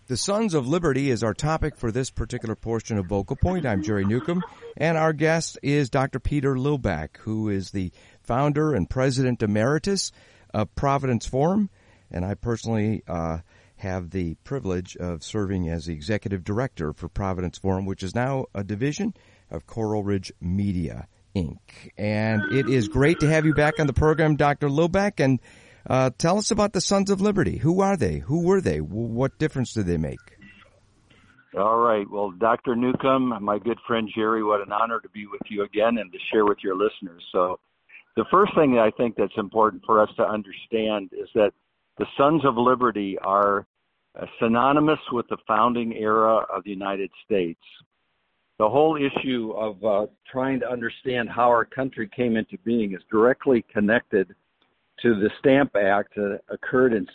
The Sons of Liberty is our topic for this particular portion of Vocal Point. I'm Jerry Newcomb, and our guest is Dr. Peter Lillback, who is the founder and president emeritus of Providence Forum, and I personally have the privilege of serving as the executive director for Providence Forum, which is now a division of Coral Ridge Media, Inc. And it is great to have you back on the program, Dr. Lillback, and tell us about the Sons of Liberty. Who are they? Who were they? What difference do they make? All right. Well, Dr. Newcomb, my good friend Jerry, what an honor to be with you again and to share with your listeners. So the first thing I think that's important for us to understand is that the Sons of Liberty are synonymous with the founding era of the United States. The whole issue of trying to understand how our country came into being is directly connected to the Stamp Act that occurred in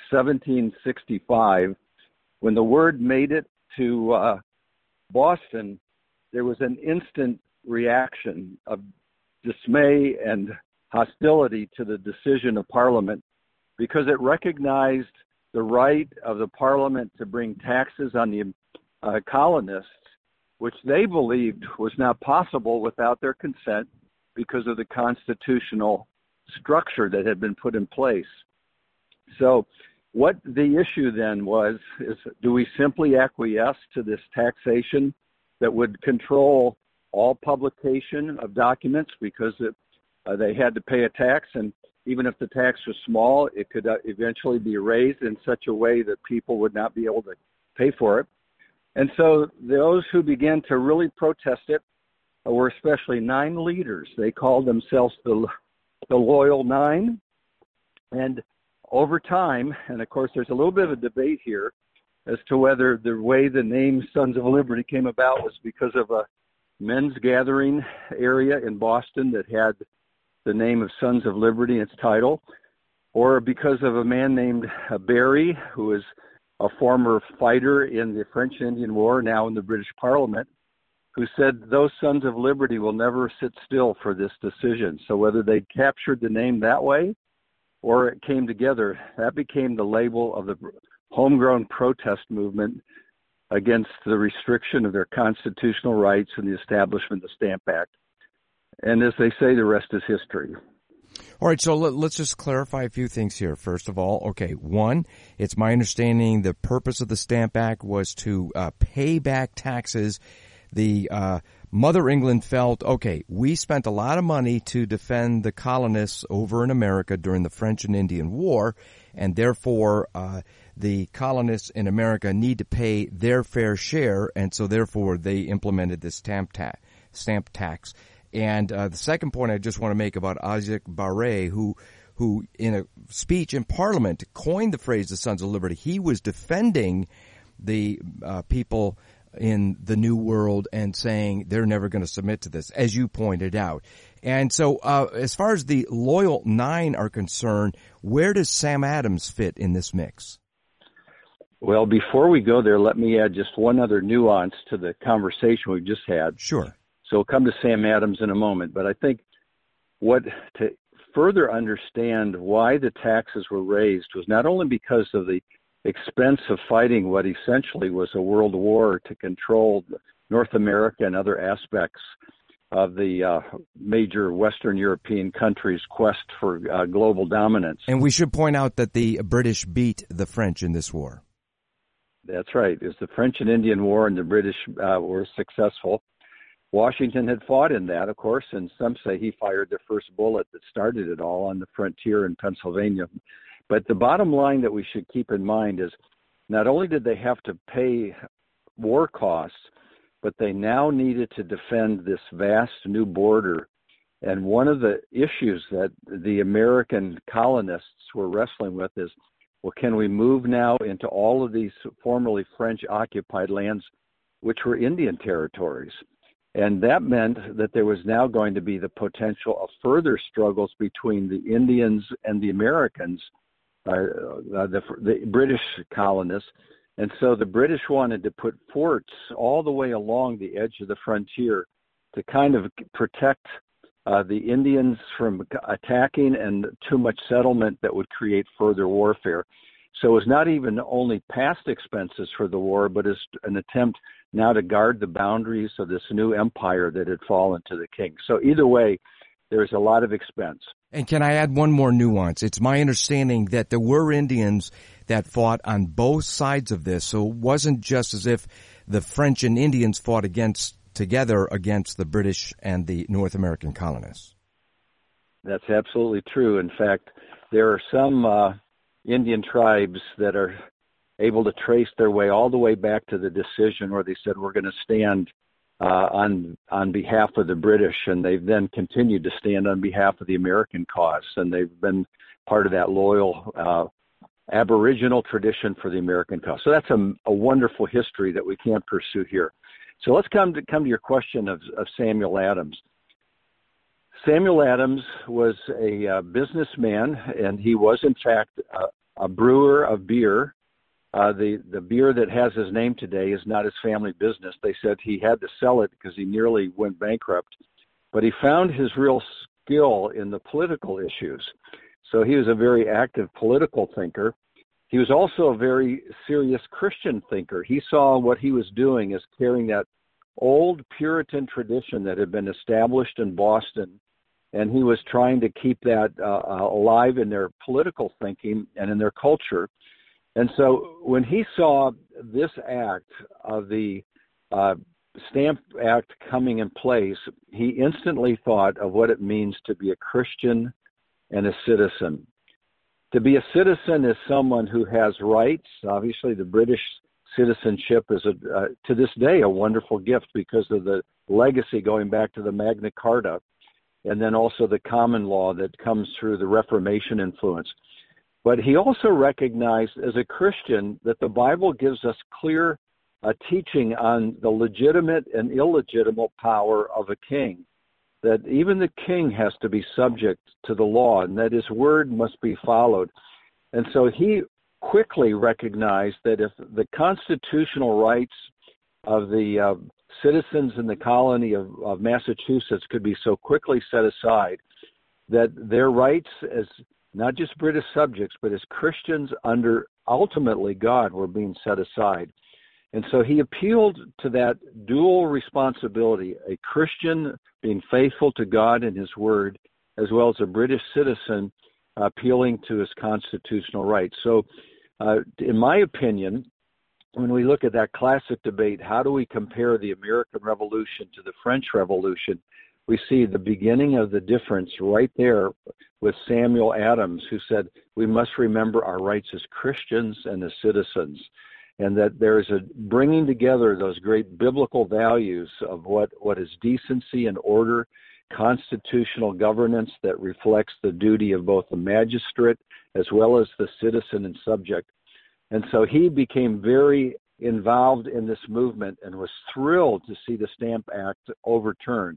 1765. When the word made it to Boston, there was an instant reaction of dismay and hostility to the decision of Parliament because it recognized the right of the Parliament to bring taxes on the colonists, which they believed was not possible without their consent because of the constitutional structure that had been put in place. So what the issue then was is, do we simply acquiesce to this taxation that would control all publication of documents because they had to pay a tax, and even if the tax was small, it could eventually be raised in such a way that people would not be able to pay for it. And so those who began to really protest it were especially 9 leaders. They called themselves the Loyal Nine. And over time, and of course there's a little bit of a debate here as to whether the way the name Sons of Liberty came about was because of a men's gathering area in Boston that had the name of Sons of Liberty in its title, or because of a man named Barry, who is a former fighter in the French Indian War, now in the British Parliament, who said those Sons of Liberty will never sit still for this decision. So whether they captured the name that way or it came together, that became the label of the homegrown protest movement against the restriction of their constitutional rights and the establishment of the Stamp Act. And as they say, the rest is history. All right, so let's just clarify a few things here. First of all, okay, one, it's my understanding the purpose of the Stamp Act was to pay back taxes. The Mother England felt, okay, we spent a lot of money to defend the colonists over in America during the French and Indian War, and therefore the colonists in America need to pay their fair share, and so therefore they implemented this stamp tax. And the second point I just want to make about Isaac Barré, who in a speech in Parliament coined the phrase the Sons of Liberty. He was defending the people in the New World and saying they're never going to submit to this, as you pointed out. And so as far as the Loyal Nine are concerned, where does Sam Adams fit in this mix? Well, before we go there, let me add just one other nuance to the conversation we've just had. Sure. So we'll come to Sam Adams in a moment. But I think to further understand why the taxes were raised was not only because of the expense of fighting what essentially was a world war to control North America and other aspects of the major Western European countries' quest for global dominance. And we should point out that the British beat the French in this war. That's right. It was the French and Indian War, and the British were successful. Washington had fought in that, of course, and some say he fired the first bullet that started it all on the frontier in Pennsylvania. But the bottom line that we should keep in mind is not only did they have to pay war costs, but they now needed to defend this vast new border. And one of the issues that the American colonists were wrestling with is, well, can we move now into all of these formerly French-occupied lands, which were Indian territories? And that meant that there was now going to be the potential of further struggles between the Indians and the Americans, the British colonists. And so the British wanted to put forts all the way along the edge of the frontier to kind of protect the Indians from attacking and too much settlement that would create further warfare. So it was not even only past expenses for the war, but as an attempt now to guard the boundaries of this new empire that had fallen to the king. So either way, there's a lot of expense. And can I add one more nuance? It's my understanding that there were Indians that fought on both sides of this, so it wasn't just as if the French and Indians fought together against the British and the North American colonists. That's absolutely true. In fact, there are some Indian tribes that are able to trace their way all the way back to the decision where they said, we're going to stand on behalf of the British, and they've then continued to stand on behalf of the American cause, and they've been part of that loyal Aboriginal tradition for the American cause. So that's a wonderful history that we can't pursue here. So let's come to your question of Samuel Adams. Samuel Adams was a businessman, and he was, in fact, a brewer of beer. The beer that has his name today is not his family business. They said he had to sell it because he nearly went bankrupt. But he found his real skill in the political issues. So he was a very active political thinker. He was also a very serious Christian thinker. He saw what he was doing as carrying that old Puritan tradition that had been established in Boston, and he was trying to keep that alive in their political thinking and in their culture. And so when he saw this act of the Stamp Act coming in place, he instantly thought of what it means to be a Christian and a citizen. To be a citizen is someone who has rights. Obviously, the British citizenship is, to this day, a wonderful gift because of the legacy going back to the Magna Carta, and then also the common law that comes through the Reformation influence. But he also recognized as a Christian that the Bible gives us clear teaching on the legitimate and illegitimate power of a king, that even the king has to be subject to the law and that his word must be followed. And so he quickly recognized that if the constitutional rights of the citizens in the colony of Massachusetts could be so quickly set aside, that their rights as not just British subjects, but as Christians under ultimately God were being set aside. And so he appealed to that dual responsibility, a Christian being faithful to God and his word, as well as a British citizen appealing to his constitutional rights. So in my opinion, when we look at that classic debate, how do we compare the American Revolution to the French Revolution, we see the beginning of the difference right there with Samuel Adams, who said we must remember our rights as Christians and as citizens, and that there is a bringing together those great biblical values of what is decency and order, constitutional governance that reflects the duty of both the magistrate as well as the citizen and subject. And so he became very involved in this movement and was thrilled to see the Stamp Act overturned.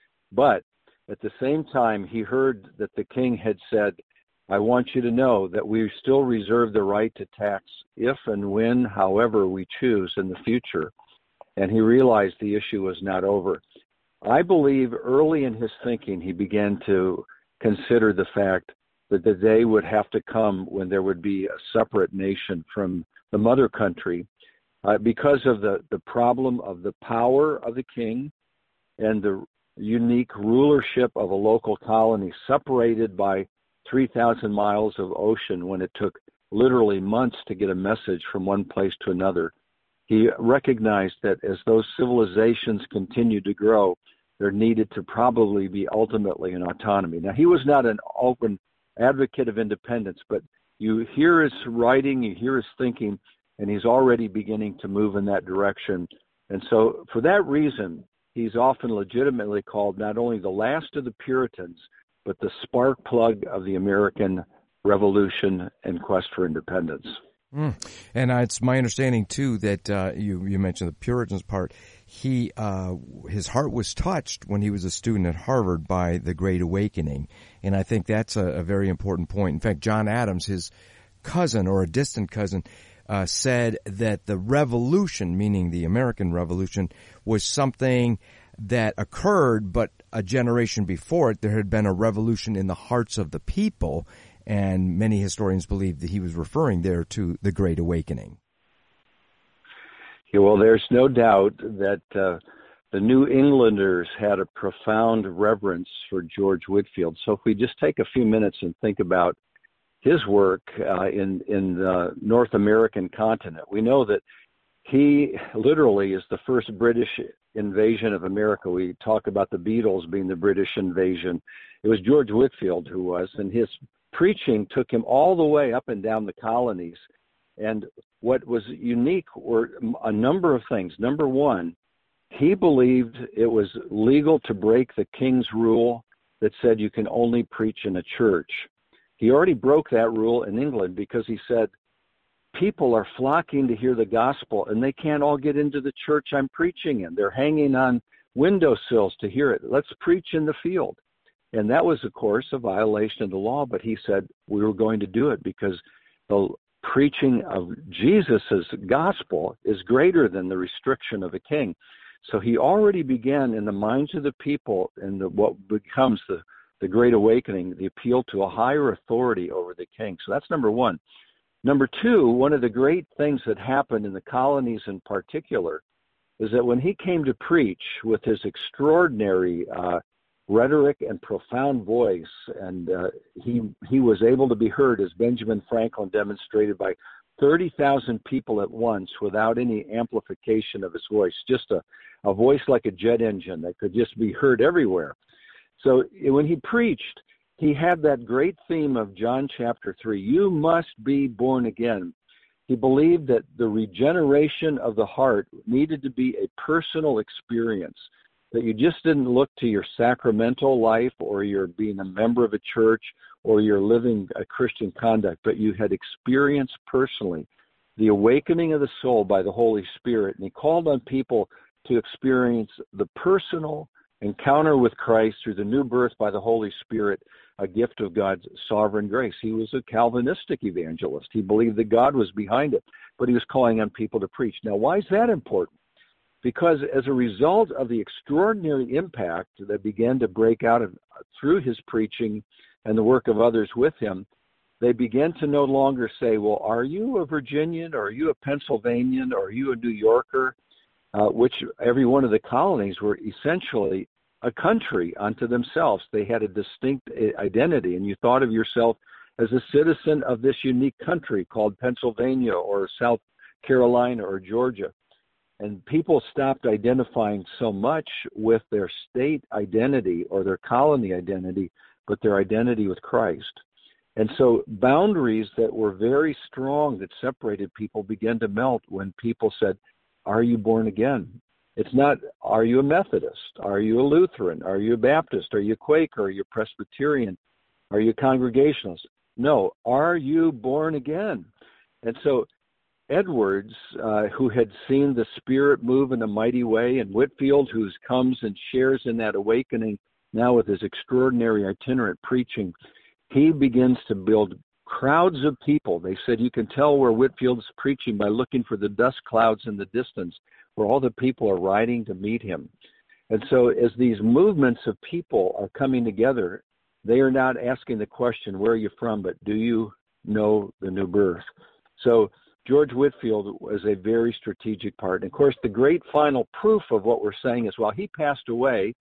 But at the same time, he heard that the king had said, I want you to know that we still reserve the right to tax if and when, however we choose in the future. And he realized the issue was not over. I believe early in his thinking, he began to consider the fact that the day would have to come when there would be a separate nation from the mother country because of the problem of the power of the king and the unique rulership of a local colony separated by 3,000 miles of ocean when it took literally months to get a message from one place to another. He recognized that as those civilizations continued to grow, there needed to probably be ultimately an autonomy. Now, he was not an open advocate of independence, but you hear his writing, you hear his thinking, and he's already beginning to move in that direction. And so for that reason, he's often legitimately called not only the last of the Puritans, but the spark plug of the American Revolution and quest for independence. And it's my understanding, too, that you mentioned the Puritans part. His heart was touched when he was a student at Harvard by the Great Awakening. And I think that's a very important point. In fact, John Adams, his cousin or a distant cousin, said that the revolution, meaning the American Revolution, was something that occurred, but a generation before it, there had been a revolution in the hearts of the people. and many historians believe that he was referring there to the Great Awakening. Yeah, well, there's no doubt that the New Englanders had a profound reverence for George Whitefield. So if we just take a few minutes and think about his work in the North American continent, we know that he literally is the first British invasion of America. We talk about the Beatles being the British invasion. It was George Whitefield who was, and his preaching took him all the way up and down the colonies. And what was unique were a number of things. Number one, he believed it was legal to break the king's rule that said you can only preach in a church. He already broke that rule in England because he said, people are flocking to hear the gospel, and they can't all get into the church I'm preaching in. They're hanging on windowsills to hear it. Let's preach in the field. And that was, of course, a violation of the law, but he said we were going to do it because the preaching of Jesus' gospel is greater than the restriction of a king. So he already began in the minds of the people in what becomes the Great Awakening, the appeal to a higher authority over the king. So that's number one. Number two, one of the great things that happened in the colonies in particular is that when he came to preach with his extraordinary rhetoric and profound voice, and he was able to be heard, as Benjamin Franklin demonstrated, by 30,000 people at once without any amplification of his voice, just a voice like a jet engine that could just be heard everywhere. So when he preached, he had that great theme of John chapter 3, you must be born again. He believed that the regeneration of the heart needed to be a personal experience, that you just didn't look to your sacramental life or your being a member of a church or your living a Christian conduct, but you had experienced personally the awakening of the soul by the Holy Spirit. And he called on people to experience the personal encounter with Christ through the new birth by the Holy Spirit, a gift of God's sovereign grace. He was a Calvinistic evangelist. He believed that God was behind it, but he was calling on people to preach. Now, why is that important? Because as a result of the extraordinary impact that began to break out through his preaching and the work of others with him, they began to no longer say, well, are you a Virginian, or are you a Pennsylvanian, or are you a New Yorker? Which every one of the colonies were essentially a country unto themselves. They had a distinct identity, and you thought of yourself as a citizen of this unique country called Pennsylvania or South Carolina or Georgia. And people stopped identifying so much with their state identity or their colony identity, but their identity with Christ. And so boundaries that were very strong that separated people began to melt when people said, are you born again? It's not, are you a Methodist? Are you a Lutheran? Are you a Baptist? Are you a Quaker? Are you a Presbyterian? Are you a Congregationalist? No, are you born again? And so Edwards, who had seen the Spirit move in a mighty way, and Whitefield, who comes and shares in that awakening now with his extraordinary itinerant preaching, he begins to build crowds of people. They said you can tell where Whitefield's preaching by looking for the dust clouds in the distance, where all the people are riding to meet him. And so as these movements of people are coming together, they are not asking the question, where are you from, but do you know the new birth? So George Whitefield was a very strategic part. And of course, the great final proof of what we're saying is while he passed away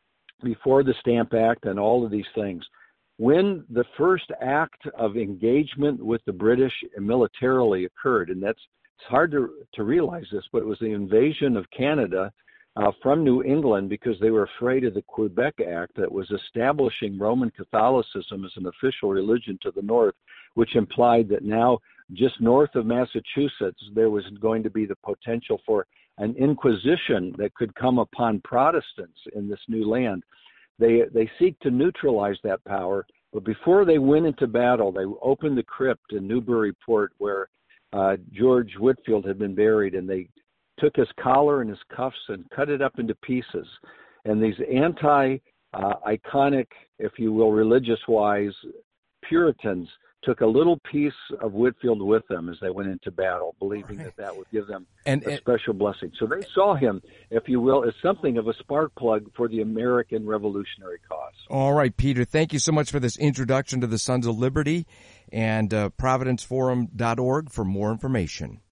before the Stamp Act and all of these things, when the first act of engagement with the British militarily occurred, and it's hard to realize this, but it was the invasion of Canada from New England because they were afraid of the Quebec Act that was establishing Roman Catholicism as an official religion to the north, which implied that now just north of Massachusetts there was going to be the potential for an inquisition that could come upon Protestants in this new land. They seek to neutralize that power, but before they went into battle, they opened the crypt in Newburyport where George Whitefield had been buried, and they took his collar and his cuffs and cut it up into pieces. And these iconic, if you will, religious-wise Puritans took a little piece of Whitefield with them as they went into battle, believing that would give them a special blessing. So they saw him, if you will, as something of a spark plug for the American revolutionary cause. All right, Peter, thank you so much for this introduction to the Sons of Liberty, and providenceforum.org for more information.